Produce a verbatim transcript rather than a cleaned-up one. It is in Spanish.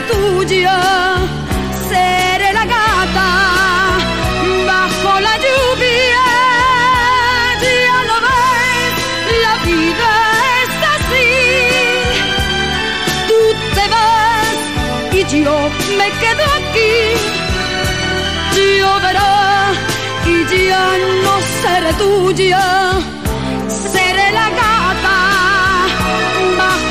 tuya, seré la gata bajo la lluvia. Ya lo ves, la vida es así. Tú te vas y yo me quedo aquí. Lloverá y ya no seré tuya.